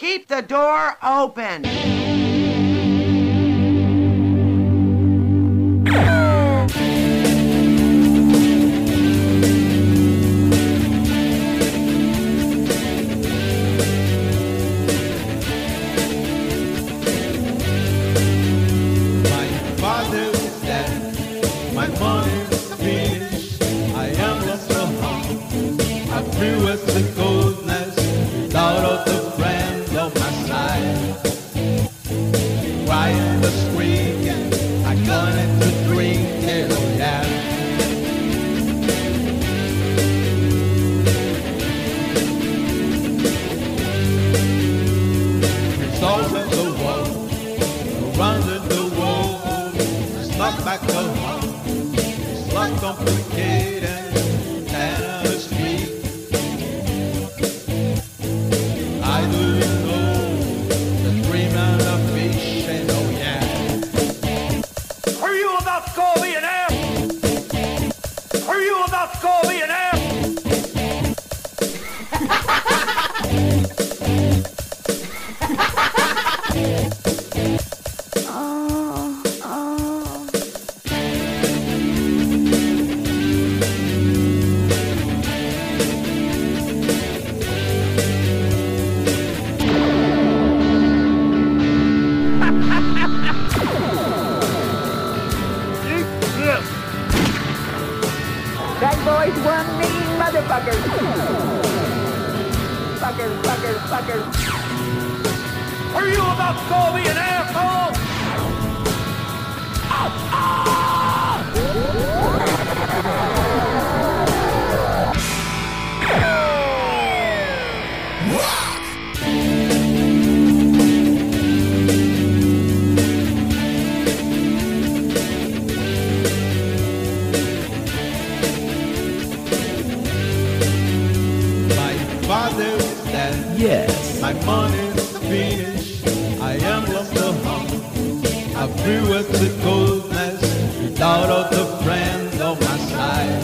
Keep the door open. My money's finished, I am lost to home. I feel with the coldness, without of the friend of my side. Crying the screaming, I gonna to drink till yeah. Resolve in the wall, around the wall, it's not back to home. It's not complicated than a street. I do know the dream and the vision, oh yeah. Are you about to call me an ass? Are you about to call me an ass? That boy's one mean motherfucker. Fucker. Are you about to call me an asshole? Father is dead. Yes. My money's finished. I am lost to home. I feel with the coldness, without of the friend of my side.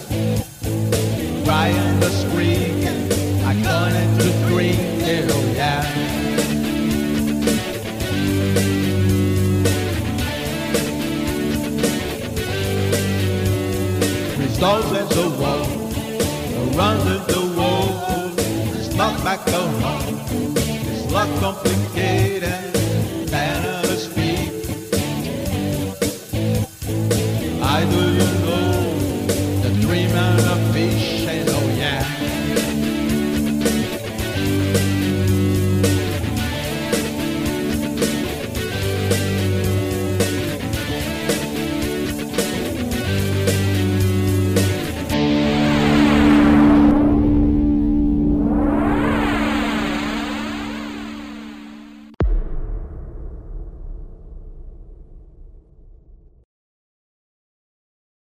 Crying the screaming, I gonna to drink it, oh yeah. Results at the wall, around the wall. It's not back to home. It's not complicated.